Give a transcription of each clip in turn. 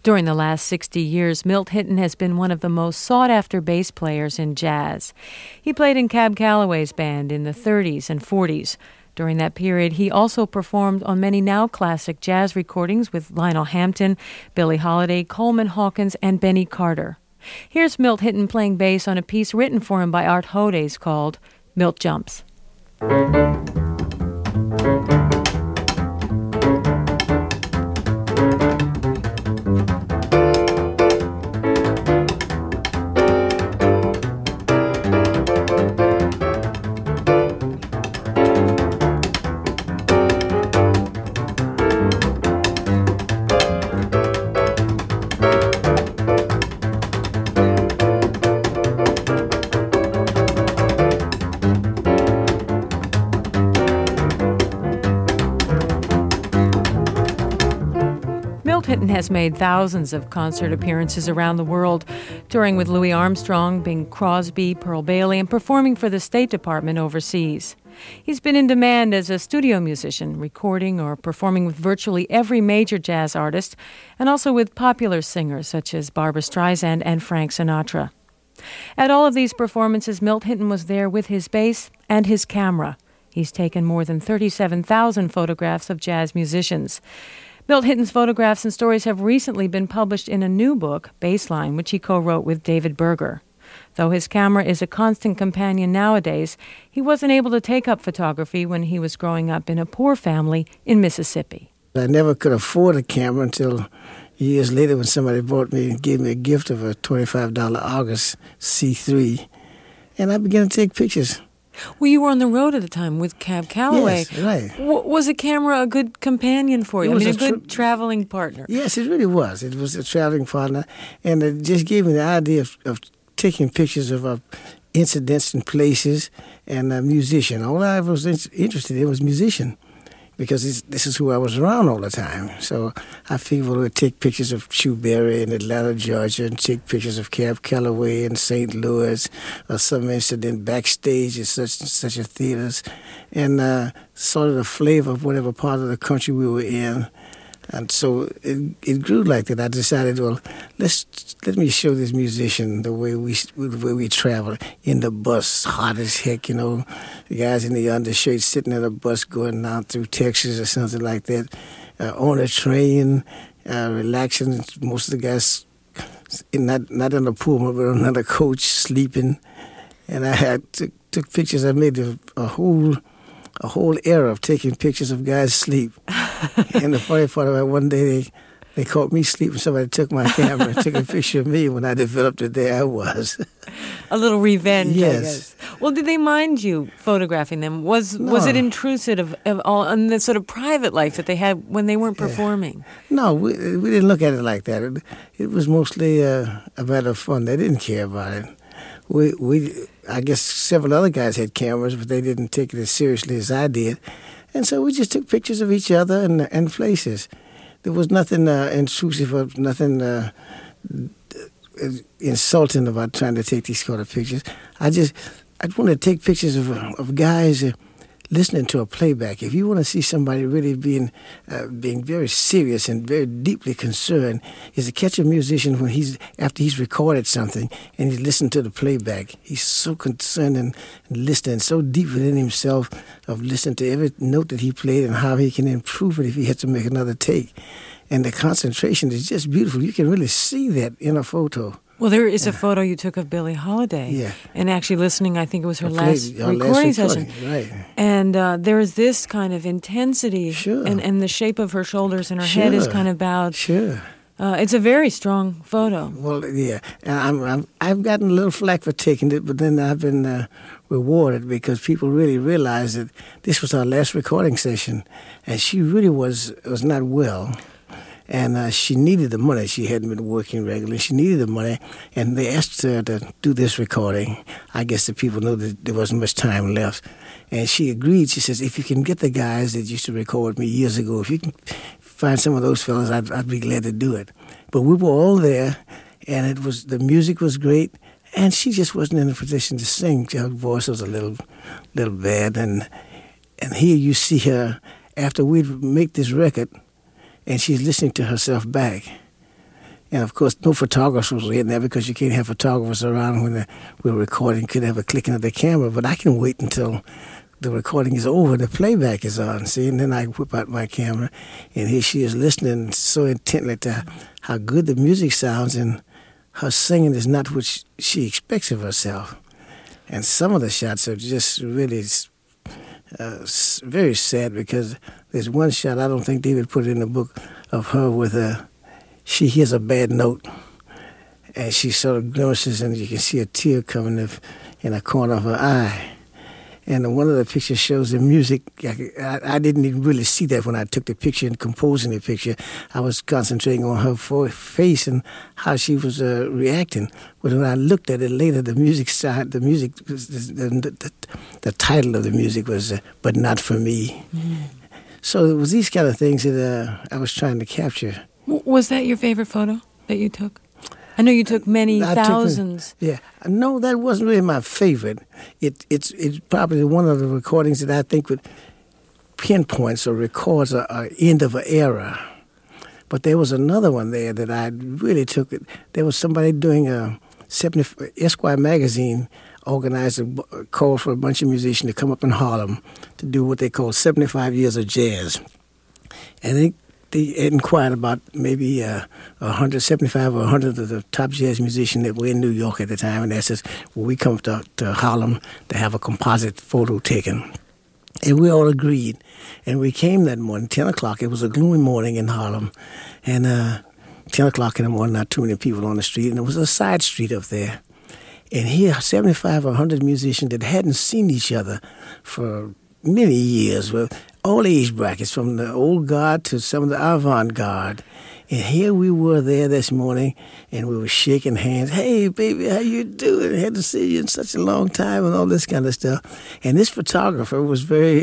During the last 60 years, Milt Hinton has been one of the most sought-after bass players in jazz. He played in Cab Calloway's band in the 30s and 40s. During that period, he also performed on many now classic jazz recordings with Lionel Hampton, Billie Holiday, Coleman Hawkins, and Benny Carter. Here's Milt Hinton playing bass on a piece written for him by Art Hodes called Milt Jumps. Hinton has made thousands of concert appearances around the world, touring with Louis Armstrong, Bing Crosby, Pearl Bailey, and performing for the State Department overseas. He's been in demand as a studio musician, recording or performing with virtually every major jazz artist, and also with popular singers such as Barbra Streisand and Frank Sinatra. At all of these performances, Milt Hinton was there with his bass and his camera. He's taken more than 37,000 photographs of jazz musicians. Milt Hinton's photographs and stories have recently been published in a new book, Bassline, which he co-wrote with David Berger. Though his camera is a constant companion nowadays, he wasn't able to take up photography when he was growing up in a poor family in Mississippi. I never could afford a camera until years later when somebody bought me and gave me a gift of a $25 August C3, and I began to take pictures. Well, you were on the road at the time with Cab Calloway. Yes, right. Was a camera a good companion for you? A good traveling partner? Yes, it really was. It was a traveling partner, and it just gave me the idea of taking pictures of incidents and places and a musician. All I was interested in was musician, because this is who I was around all the time. So I figured we would take pictures of Chu Berry in Atlanta, Georgia, and take pictures of Cab Calloway in St. Louis, or some incident backstage at such a theaters, and sort of the flavor of whatever part of the country we were in. And so it grew like that. I decided, well, let me show this musician the way we travel in the bus, hot as heck, the guys in the undershirts sitting in a bus going down through Texas or something like that, on a train, relaxing. Most of the guys not in a Pullman, but on another coach, sleeping. And I took pictures. I made a whole era of taking pictures of guys sleep. And the funny part about one day they caught me sleeping. Somebody took my camera and took a picture of me. When I developed it, there I was. A little revenge, yes. I guess. Well, did they mind you photographing them? Was it intrusive of all on the sort of private life that they had when they weren't performing? No, we didn't look at it like that. It was mostly a matter of fun. They didn't care about it. I guess several other guys had cameras, but they didn't take it as seriously as I did. And so we just took pictures of each other and places. There was nothing intrusive or nothing insulting about trying to take these kind of pictures. I want to take pictures of guys listening to a playback. If you want to see somebody really being very serious and very deeply concerned, is to catch a musician after he's recorded something and he's listening to the playback. He's so concerned and listening, so deep within himself of listening to every note that he played and how he can improve it if he has to make another take. And the concentration is just beautiful. You can really see that in a photo. Well, there is a photo you took of Billie Holiday, and actually listening, I think it was her last recording session. Right. And there is this kind of intensity, and the shape of her shoulders and her head is kind of bowed. Sure. It's a very strong photo. Well, yeah. And I've gotten a little flack for taking it, but then I've been rewarded because people really realized that this was our last recording session, and she really was not well. And she needed the money. She hadn't been working regularly. She needed the money, and they asked her to do this recording. I guess the people knew that there wasn't much time left. And she agreed. She says, if you can get the guys that used to record me years ago, if you can find some of those fellas, I'd be glad to do it. But we were all there, and the music was great, and she just wasn't in a position to sing. Her voice was a little bad. And here you see her, after we'd make this record, and she's listening to herself back. And, of course, no photographers were in there because you can't have photographers around when we're recording. You could have a clicking of the camera. But I can wait until the recording is over, the playback is on, see? And then I whip out my camera, and here she is listening so intently to how good the music sounds, and her singing is not what she expects of herself. And some of the shots are just really very sad, because there's one shot, I don't think David put it in the book, of her with she hears a bad note, and she sort of grimaces, and you can see a tear coming in the corner of her eye. And one of the pictures shows the music. I didn't even really see that when I took the picture and composing the picture. I was concentrating on her face and how she was reacting. But when I looked at it later, the title of the music was "But Not For Me." Mm. So it was these kind of things that I was trying to capture. Was that your favorite photo that you took? I know you took many thousands. No, that wasn't really my favorite. It's probably one of the recordings that I think would pinpoints or records an end of an era. But there was another one there that I really took. There was somebody doing Esquire magazine organized a call for a bunch of musicians to come up in Harlem to do what they call 75 years of jazz. And they inquired about maybe 175 or 100 of the top jazz musicians that were in New York at the time. And they says, well, we come to Harlem to have a composite photo taken. And we all agreed. And we came that morning, 10 o'clock. It was a gloomy morning in Harlem. And 10 o'clock in the morning, not too many people on the street. And it was a side street up there. And here, 75 or 100 musicians that hadn't seen each other for many years, with all age brackets, from the old guard to some of the avant-garde. And here we were there this morning, and we were shaking hands. Hey, baby, how you doing? I had to see you in such a long time, and all this kind of stuff. And this photographer was very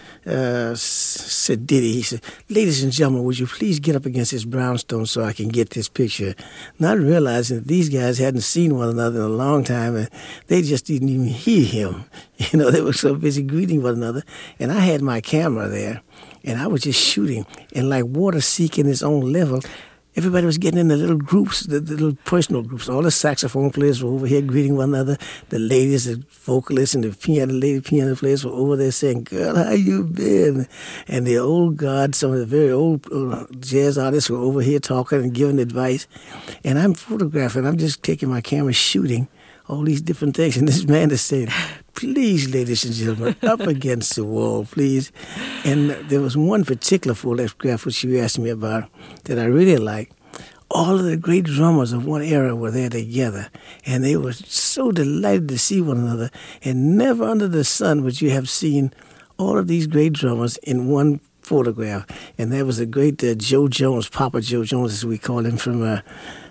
sedity. He said, ladies and gentlemen, would you please get up against this brownstone so I can get this picture? Not realizing that these guys hadn't seen one another in a long time, and they just didn't even hear him. You know, they were so busy greeting one another. And I had my camera there, and I was just shooting. And like water seeking its own level, everybody was getting in the little groups, the little personal groups. All the saxophone players were over here greeting one another. The ladies, the vocalists, and the piano players were over there saying, girl, how you been? And the old guard, some of the very old jazz artists were over here talking and giving advice. And I'm photographing. I'm just taking my camera, shooting all these different things. And this man is saying, please, ladies and gentlemen, up against the wall, please. And there was one particular photograph which you asked me about that I really liked. All of the great drummers of one era were there together, and they were so delighted to see one another. And never under the sun would you have seen all of these great drummers in one photograph. And there was a great Joe Jones, Papa Joe Jones, as we call him, from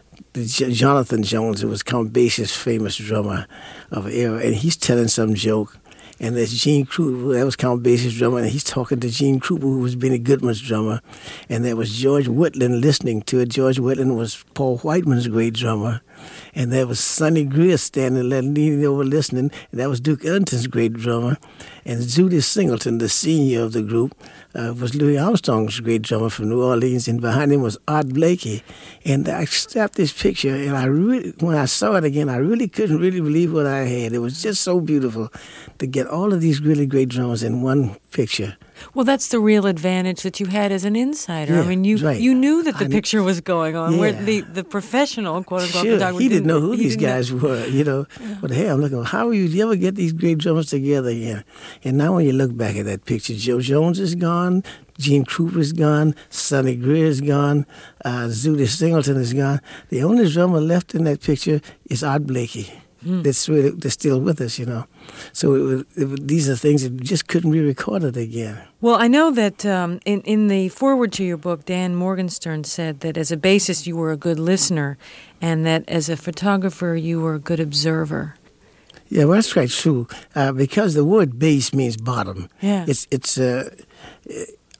Jonathan Jones, who was Count Basie's famous drummer of the era, and he's telling some joke. And there's Gene Krupa, that was Count Basie's drummer, and he's talking to Gene Krupa, who was Benny Goodman's drummer. And there was George Whitland listening to it. George Whitland was Paul Whiteman's great drummer. And there was Sonny Greer standing leaning over listening, and that was Duke Ellington's great drummer. And Zutty Singleton, the senior of the group, was Louis Armstrong's great drummer from New Orleans, and behind him was Art Blakey. And I snapped this picture, and when I saw it again, I really couldn't really believe what I had. It was just so beautiful to get all of these really great drummers in one picture. Well, that's the real advantage that you had as an insider. Yeah, I mean, you knew that the picture was going on, where Yeah. the professional, quote-unquote, Sure, photographer he didn't know who these didn't know. guys were, you know. Yeah. But hey, I'm looking, how do you ever get these great drummers together again? And now when you look back at that picture, Joe Jones is gone, Gene Krupa is gone, Sonny Greer is gone, Zutty Singleton is gone. The only drummer left in that picture is Art Blakey. That's still with us, you know. So these are things that just couldn't be recorded again. Well, I know that in the foreword to your book, Dan Morgenstern said that as a bassist you were a good listener, and that as a photographer you were a good observer. Yeah, well, that's quite true. Because the word bass means bottom. Yeah. It's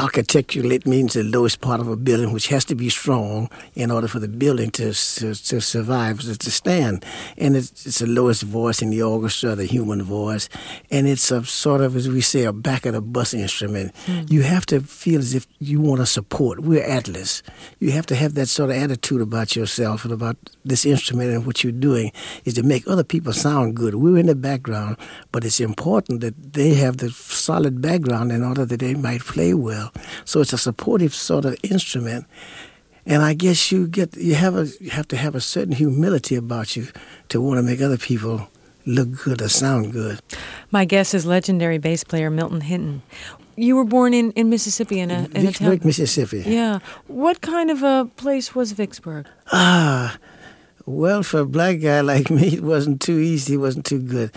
architecturally, it means the lowest part of a building, which has to be strong in order for the building to survive, to stand. And it's the lowest voice in the orchestra, the human voice. And it's a sort of, as we say, a back of the bus instrument. You have to feel as if you want to support. We're Atlas. You have to have that sort of attitude about yourself and about this instrument, and what you're doing is to make other people sound good. We're in the background, but it's important that they have the solid background in order that they might play well. So it's a supportive sort of instrument, and I guess you have to have a certain humility about you to want to make other people look good or sound good. My guest is legendary bass player Milton Hinton. You were born in Mississippi in a town. Vicksburg, Mississippi. Yeah. What kind of a place was Vicksburg? Well, for a black guy like me, it wasn't too easy. It wasn't too good.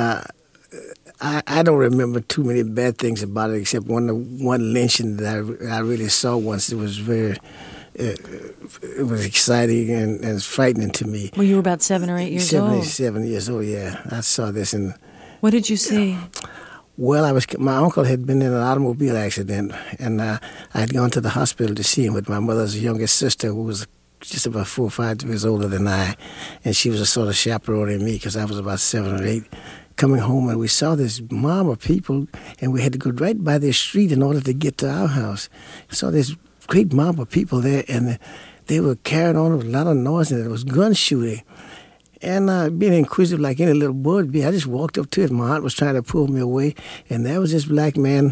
I don't remember too many bad things about it, except one lynching that I really saw once. It was it was exciting and frightening to me. Well, you were about 7 or 8 years old. 7 years old, yeah. I saw this. And what did you see? Well, my uncle had been in an automobile accident, and I had gone to the hospital to see him with my mother's youngest sister, who was just about 4 or 5 years older than I, and she was a sort of chaperoning me because I was about 7 or 8. Coming home, and we saw this mob of people, and we had to go right by their street in order to get to our house. I saw this great mob of people there, and they were carrying on with a lot of noise, and there was gun shooting. And being inquisitive like any little boy would be, I just walked up to it. My aunt was trying to pull me away, and there was this black man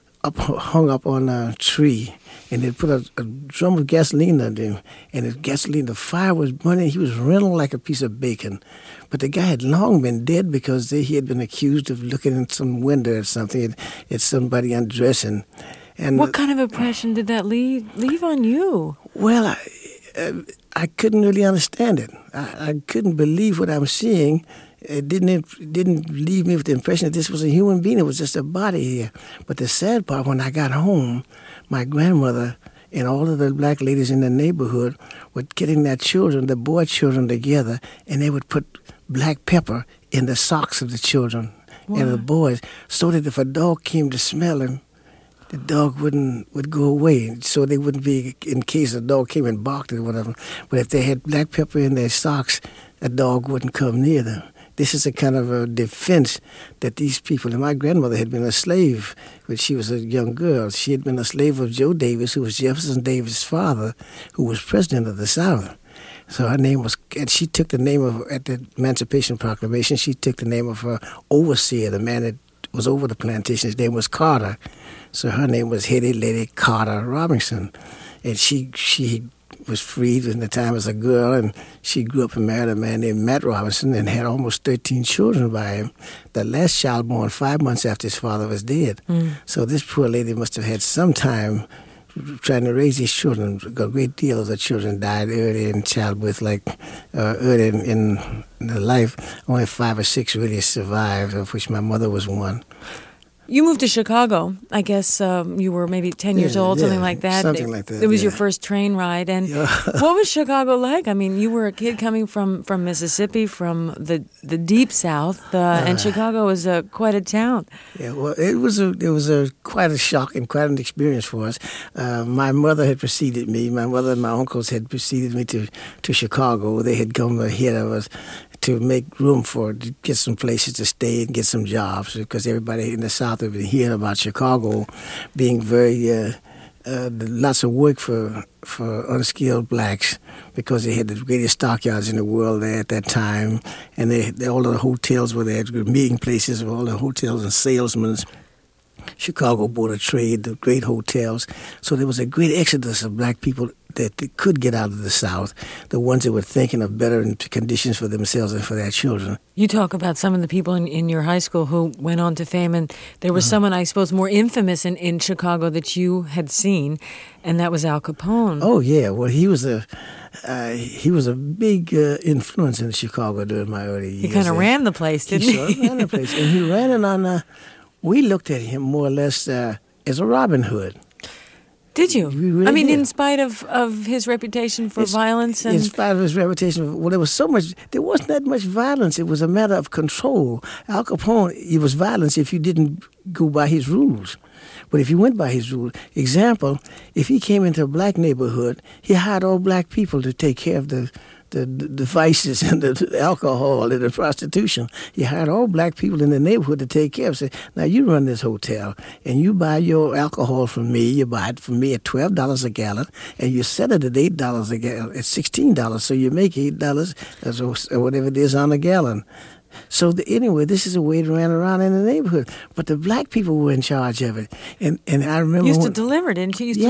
hung up on a tree, and they put a drum of gasoline under him, and the fire was burning. He was wrinkled like a piece of bacon. But the guy had long been dead because he had been accused of looking in some window or something at somebody undressing. And what kind of impression did that leave on you? Well, I couldn't really understand it. I couldn't believe what I was seeing. It didn't leave me with the impression that this was a human being. It was just a body here. But the sad part, when I got home, my grandmother and all of the black ladies in the neighborhood were getting their children, the boy children, together, and they would put black pepper in the socks of the children and the boys, so that if a dog came to smell him, the dog would go away, so they wouldn't be, in case a dog came and barked or whatever. But if they had black pepper in their socks, a dog wouldn't come near them. This is a kind of a defense that these people, and my grandmother had been a slave when she was a young girl. She had been a slave of Joe Davis, who was Jefferson Davis' father, who was president of the South. So her name was, and she took the name of, at the Emancipation Proclamation, she took the name of her overseer, the man that was over the plantation. His name was Carter. So her name was Hetty Lady Carter Robinson. And she was freed in the time as a girl, and she grew up and married a man named Matt Robinson and had almost 13 children by him. The last child born 5 months after his father was dead. So this poor lady must have had some time trying to raise these children. A great deal of the children died early in childbirth, early in their life. Only 5 or 6 really survived, of which my mother was one. You moved to Chicago. I guess you were maybe 10 years old, something like that. Something like that. It was your first train ride. And what was Chicago like? I mean, you were a kid coming from Mississippi, from the deep South, and Chicago was quite a town. Yeah, well, it was quite a shock and quite an experience for us. My mother had preceded me. My mother and my uncles had preceded me to Chicago. They had come ahead of us to make room to get some places to stay and get some jobs, because everybody in the South had been hearing about Chicago being very lots of work for unskilled blacks, because they had the greatest stockyards in the world there at that time, and all of the hotels were there, meeting places of all the hotels and salesmen. Chicago Board of Trade, the great hotels. So there was a great exodus of black people that they could get out of the South, the ones that were thinking of better conditions for themselves and for their children. You talk about some of the people in your high school who went on to fame, and there was someone, I suppose, more infamous in Chicago that you had seen, and that was Al Capone. Oh, yeah. Well, he was a big influence in Chicago during my early years. He kind of ran the place, didn't he? He ran the place, and he ran it on... we looked at him more or less as a Robin Hood. Did you? We really I mean, did. in spite of his reputation for violence and... In spite of his reputation, well, there wasn't that much violence. It was a matter of control. Al Capone, it was violence if you didn't go by his rules. But if you went by his rules, example, if he came into a black neighborhood, he hired all black people to take care of the vices and the alcohol and the prostitution. He hired all black people in the neighborhood to take care of it. Say, now you run this hotel and you buy your alcohol from me. You buy it from me at $12 a gallon and you sell it at $8 a gallon, at $16. So you make $8 or whatever it is on a gallon. So anyway, this is a way to run around in the neighborhood. But the black people were in charge of it. And I remember... You used to deliver, didn't you?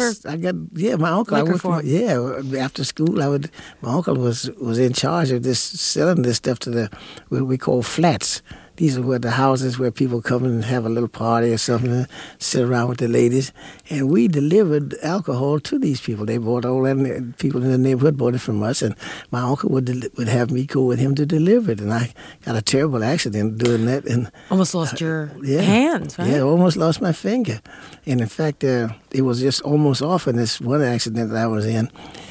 My uncle. Liquor for him. After school, my uncle was in charge of this, selling this stuff to what we call flats. These are where the houses where people come and have a little party or something, sit around with the ladies. And we delivered alcohol to these people. They bought all that, people in the neighborhood bought it from us. And my uncle would have me go with him to deliver it. And I got a terrible accident doing that. And almost lost your hands, right? Yeah, almost lost my finger. And in fact, it was just almost off in this one accident that I was in.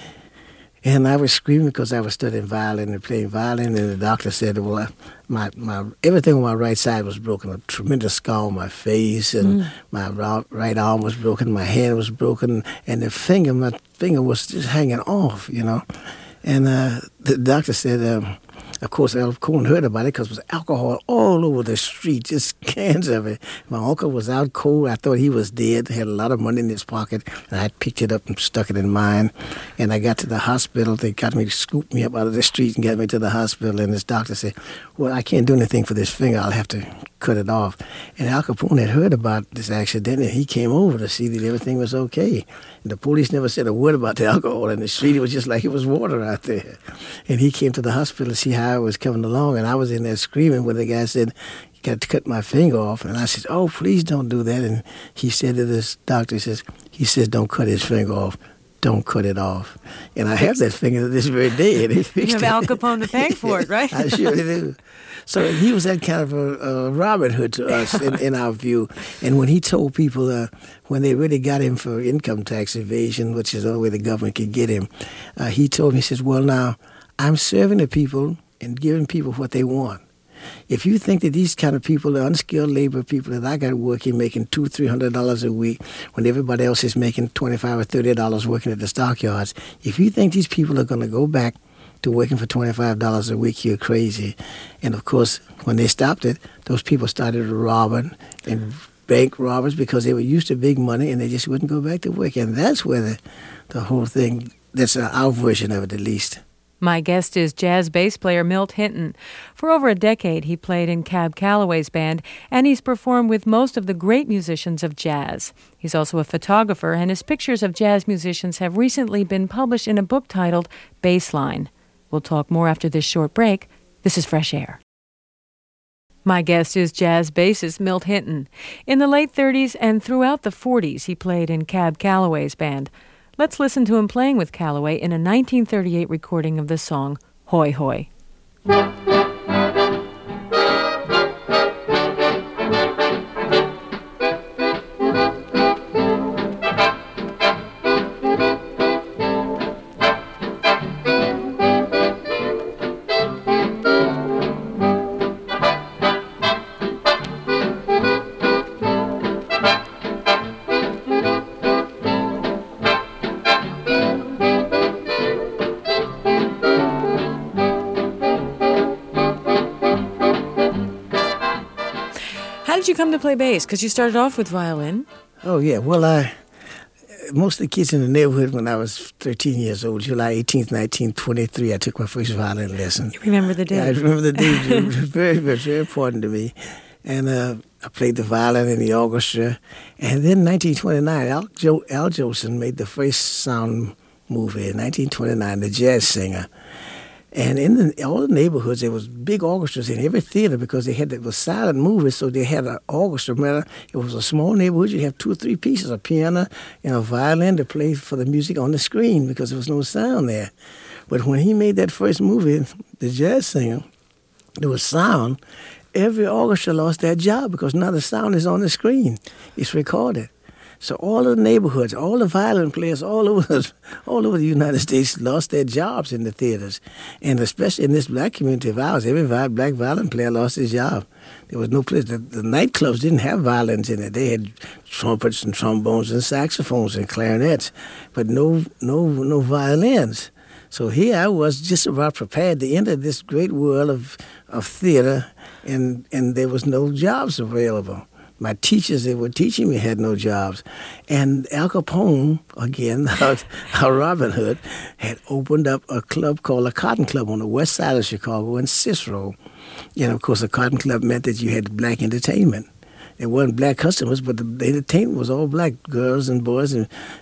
And I was screaming because I was studying violin and playing violin, and the doctor said, well, my everything on my right side was broken, a tremendous scar on my face, and my right arm was broken, my hand was broken, and my finger was just hanging off, you know. And the doctor said, of course, Al Capone heard about it because there was alcohol all over the street, just cans of it. My uncle was out cold. I thought he was dead. He had a lot of money in his pocket, and I picked it up and stuck it in mine. And I got to the hospital. They got me to scoop me up out of the street and get me to the hospital. And this doctor said, well, I can't do anything for this finger. I'll have to cut it off. And Al Capone had heard about this accident, and he came over to see that everything was okay. And the police never said a word about the alcohol in the street. It was just like it was water out there. And he came to the hospital to see how I was coming along, and I was in there screaming when the guy said, you got to cut my finger off. And I said, oh, please don't do that. And he said to this doctor, he says, don't cut his finger off. Don't cut it off. And I have that finger to this very day. And he fixed you have Al Capone to thank for it, right? I sure do. So he was that kind of a Robin Hood to us in our view. And when he told people, when they really got him for income tax evasion, which is the only way the government could get him, he told me, he says, well, now, I'm serving the people and giving people what they want. If you think that these kind of people are unskilled labor people that I got working, making $200-300 a week, when everybody else is making $25 or $30 working at the stockyards, if you think these people are going to go back to working for $25 a week, you're crazy. And of course, when they stopped it, those people started robbing and bank robbers because they were used to big money and they just wouldn't go back to work. And that's where the whole thing, that's our version of it at least. My guest is jazz bass player Milt Hinton. For over a decade, he played in Cab Calloway's band, and he's performed with most of the great musicians of jazz. He's also a photographer, and his pictures of jazz musicians have recently been published in a book titled Bassline. We'll talk more after this short break. This is Fresh Air. My guest is jazz bassist Milt Hinton. In the late 30s and throughout the 40s, he played in Cab Calloway's band. Let's listen to him playing with Calloway in a 1938 recording of the song Hoy Hoy. How did you come to play bass? Because you started off with violin. Oh, yeah. Well, most of the kids in the neighborhood when I was 13 years old, July 18th, 1923, I took my first violin lesson. You remember the day? Yeah, I remember the day. It was very, very, very important to me. And I played the violin in the orchestra. And then in 1929, Al Jolson made the first sound movie in 1929, The Jazz Singer. And in all the neighborhoods, there was big orchestras in every theater because it was silent movies, so they had an orchestra. It was a small neighborhood. You have 2 or 3 pieces, a piano and a violin to play for the music on the screen because there was no sound there. But when he made that first movie, The Jazz Singer, there was sound. Every orchestra lost their job because now the sound is on the screen. It's recorded. So all of the neighborhoods, all the violin players all over the United States lost their jobs in the theaters. And especially in this black community of ours, every black violin player lost his job. There was no place. The nightclubs didn't have violins in it. They had trumpets and trombones and saxophones and clarinets, but no violins. So here I was just about prepared to enter this great world of theater, and there was no jobs available. My teachers that were teaching me had no jobs. And Al Capone, again, our Robin Hood, had opened up a club called the Cotton Club on the west side of Chicago in Cicero. And, of course, the Cotton Club meant that you had black entertainment. It wasn't black customers, but the entertainment was all black girls and boys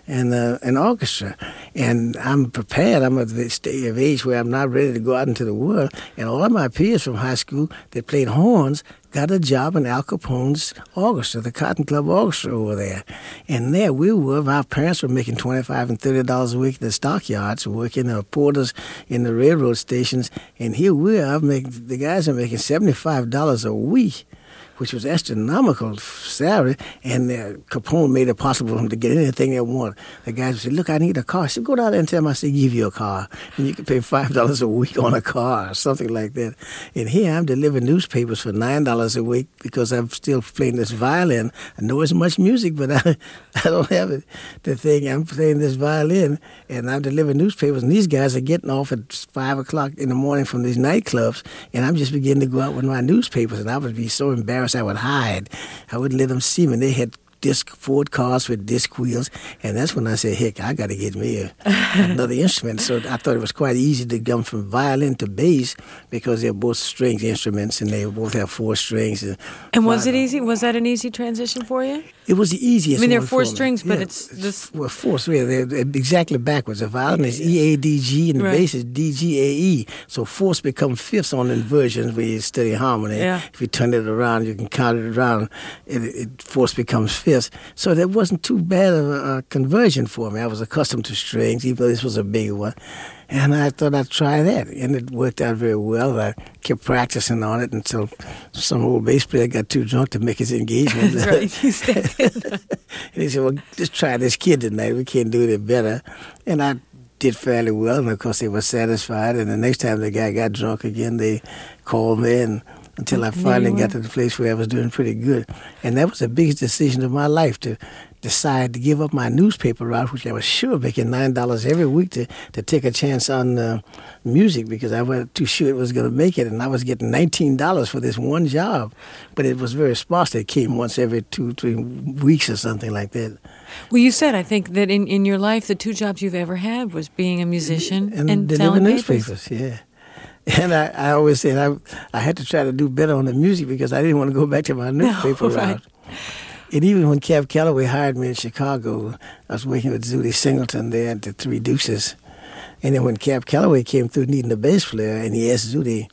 and orchestra. And I'm prepared. I'm at the stage of age where I'm not ready to go out into the world. And all of my peers from high school that played horns got a job in Al Capone's orchestra, the Cotton Club Orchestra over there. And there we were. Our parents were making $25 and $30 a week in the stockyards, working porters in the railroad stations. And here we are. The guys are making $75 a week, which was astronomical salary, and Capone made it possible for him to get anything they want. The guys would say, look, I need a car. I said, go down there and tell him I say, give you a car. And you can pay $5 a week on a car or something like that. And here I'm delivering newspapers for $9 a week because I'm still playing this violin. I know it's much music, but I don't have it. The thing, I'm playing this violin, and I'm delivering newspapers, and these guys are getting off at 5 o'clock in the morning from these nightclubs, and I'm just beginning to go out with my newspapers, and I would be so embarrassed I would hide. I wouldn't let them see me. They had Ford cars with disc wheels, and that's when I said, heck, I got to get me another instrument. So I thought it was quite easy to come from violin to bass because they're both string instruments, and they both have 4 strings. And was it easy? Was that an easy transition for you? It was the easiest. I mean, there are 4 strings, but it's this. Well, 4 strings. They're exactly backwards. The violin is E-A-D-G, and the bass is D-G-A-E. So fourths become fifths on inversions when you study harmony. Yeah. If you turn it around, you can count it around. Fourths becomes fifths. So that wasn't too bad of a conversion for me. I was accustomed to strings, even though this was a big one. And I thought I'd try that. And it worked out very well. I kept practicing on it until some old bass player got too drunk to make his engagement. That's right. You stayed And he said, well, just try this kid tonight. We can't do it better. And I did fairly well. And, of course, they were satisfied. And the next time the guy got drunk again, they called me until I finally got to the place where I was doing pretty good. And that was the biggest decision of my life, to decide to give up my newspaper route, which I was sure making $9 every week, to take a chance on music, because I wasn't too sure it was going to make it. And I was getting $19 for this one job. But it was very sparse. It came once every 2-3 weeks or something like that. Well, you said, I think, that in your life, the 2 jobs you've ever had was being a musician and delivering selling newspapers. Yeah. And I always said I had to try to do better on the music because I didn't want to go back to my newspaper route. And even when Cab Calloway hired me in Chicago, I was working with Zooty Singleton there at the Three Deuces. And then when Cab Calloway came through needing a bass player, and he asked Zooty,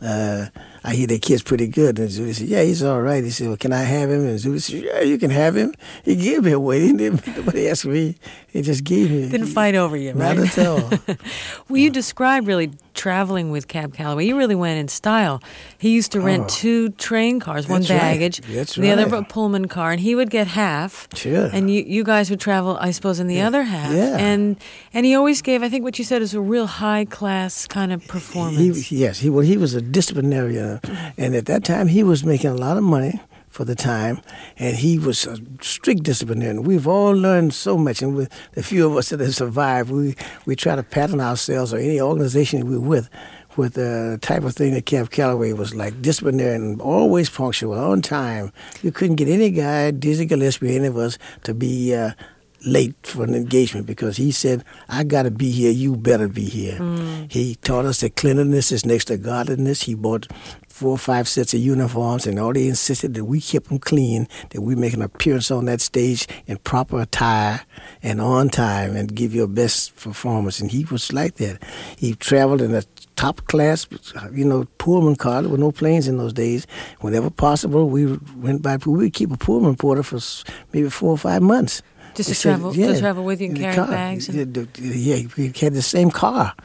I hear that kid's pretty good. And Zooty said, yeah, he's all right. He said, well, can I have him? And Zooty said, yeah, you can have him. He gave me away. He didn't nobody asked me. He just gave me. Didn't fight over you, right? Not at all. Well, you described really traveling with Cab Calloway. You really went in style. He used to rent 2 train cars, one baggage, the other a Pullman car, and he would get half. Sure. And you guys would travel, I suppose, in the other half. Yeah. And he always gave, I think what you said is a real high-class kind of performance. He was a disciplinarian. And at that time, he was making a lot of money for the time, and he was a strict disciplinarian. We've all learned so much, and the few of us that have survived, we try to pattern ourselves or any organization we're with the type of thing that Cab Calloway was like, disciplinarian, always punctual, on time. You couldn't get any guy, Dizzy Gillespie, any of us, to be late for an engagement, because he said, I got to be here, you better be here. He taught us that cleanliness is next to godliness. He bought 4 or 5 sets of uniforms, and all they insisted that we kept them clean, that we make an appearance on that stage in proper attire and on time and give your best performance. And he was like that. He traveled in a top class, Pullman car. There were no planes in those days. Whenever possible, we went by. We would keep a Pullman porter for maybe 4 or 5 months. Just to travel with you and carry bags? Yeah, we had the same car.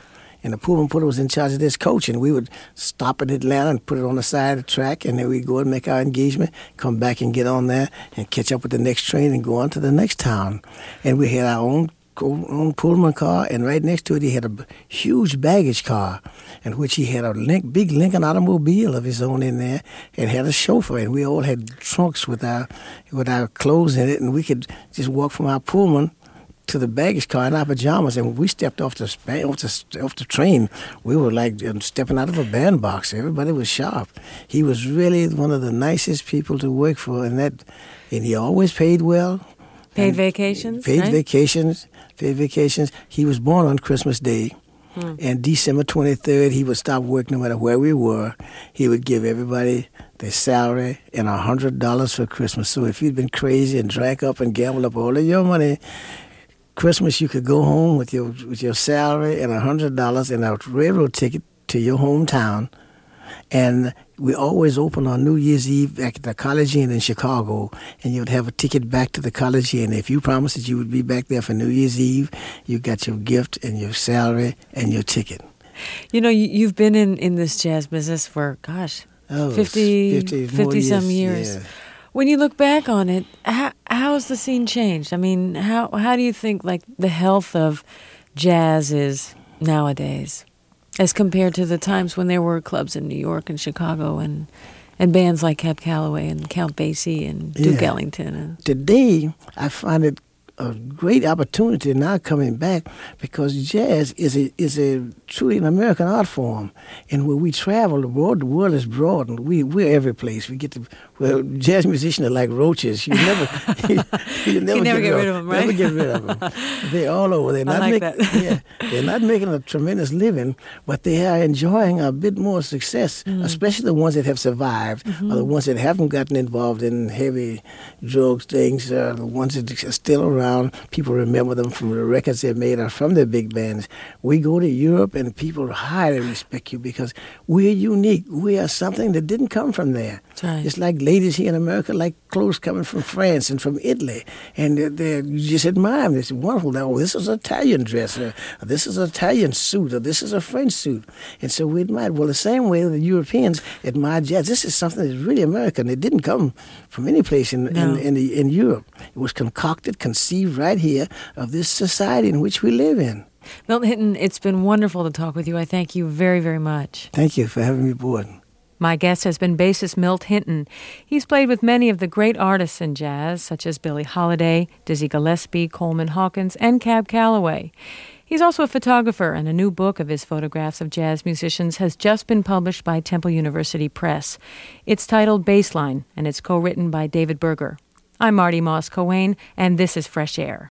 And the Pullman Puller was in charge of this coach, and we would stop in Atlanta and put it on the side of the track, and then we'd go and make our engagement, come back and get on there and catch up with the next train and go on to the next town. And we had our own Pullman car, and right next to it he had a huge baggage car in which he had a big Lincoln automobile of his own in there and had a chauffeur, and we all had trunks with our clothes in it, and we could just walk from our Pullman to the baggage car in our pajamas. And when we stepped off the train, we were like stepping out of a bandbox. Everybody was sharp. He was really one of the nicest people to work for, and he always paid well. Paid vacations? Paid right? vacations. He was born on Christmas Day. And December 23rd, he would stop work no matter where we were. He would give everybody their salary and $100 for Christmas. So if you'd been crazy and drank up and gambled up all of your money, Christmas you could go home with your salary and $100 and a railroad ticket to your hometown. And we always open on New Year's Eve back at the College Inn in Chicago, and you'd have a ticket back to the College Inn. If you promised that you would be back there for New Year's Eve, you got your gift and your salary and your ticket. You know, you've been in this jazz business for, 50-some years. Yeah. When you look back on it, how has the scene changed? I mean, how do you think like the health of jazz is nowadays, as compared to the times when there were clubs in New York and Chicago and bands like Cab Calloway and Count Basie and Duke Ellington? Today, I find it a great opportunity now coming back because jazz is a truly an American art form, and when we travel the world is broad, and we're every place. We get to jazz musicians are like roaches. You never get rid of them, right? Never get rid of them. They're all over. They're not they're not making a tremendous living, but they are enjoying a bit more success, especially the ones that have survived, or the ones that haven't gotten involved in heavy drugs things, the ones that are still around. People remember them from the records they made or from their big bands. We go to Europe and people highly respect you because we're unique. We are something that didn't come from there. That's right. It's like ladies here in America like clothes coming from France and from Italy. And you just admire them. It's wonderful. Oh, this is an Italian dress, or this is an Italian suit, or this is a French suit. And so we admire it. Well, the same way the Europeans admire jazz. This is something that's really American. It didn't come from any place in Europe. It was concocted, conceived right here of this society in which we live in. Milton Hinton, it's been wonderful to talk with you. I thank you very, very much. Thank you for having me aboard. My guest has been bassist Milt Hinton. He's played with many of the great artists in jazz, such as Billie Holiday, Dizzy Gillespie, Coleman Hawkins, and Cab Calloway. He's also a photographer, and a new book of his photographs of jazz musicians has just been published by Temple University Press. It's titled Bassline, and it's co-written by David Berger. I'm Marty Moss Coane, and this is Fresh Air.